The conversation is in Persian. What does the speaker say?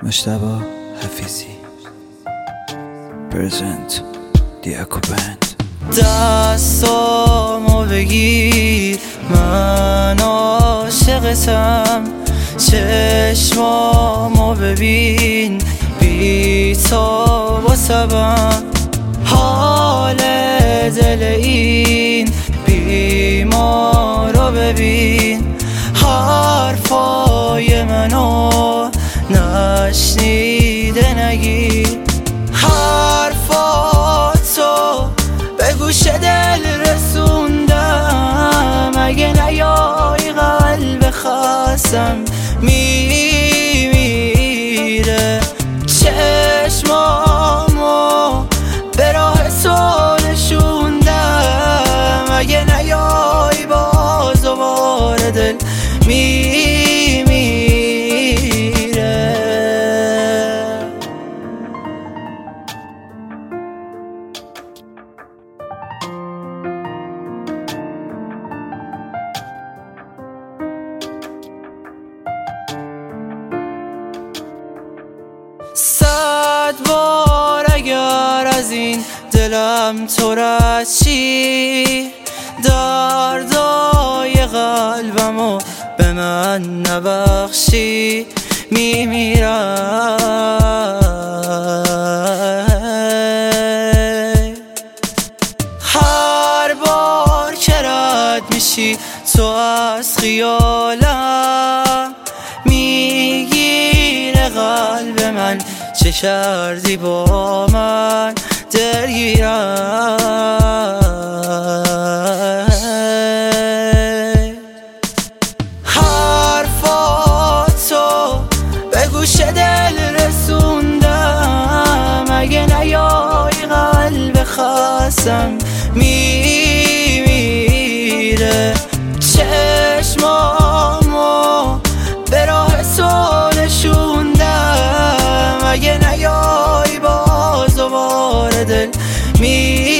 مجتبی حفیظی پرزنت دیاکو بند. دستامو بگیر من عاشقتم، چشمامو ببین بی تو واسبم، حال دل این بیمارو ببین، حرفای منو نشنیده نگیر، حرفاتو به گوش دل رسوندم، اگه نیای قلب خستم میمیره، چشمامو به راه تو نشوندم، اگه نیای باز دوباره دل میمیره. صد بار اگر از این دلم تو رد چی، دردای قلبمو به من نبخشی، میمیرم. هر بار که رد میشی تو از خیالم، میگیره قلب من چه کردی با من، دلگیرم. حرفاتو به گوش دل رسوندم، اگه نیای قلب خستم میمیره، چشمامو به راه تو نشوندم، اگه نیای باز دوباره دل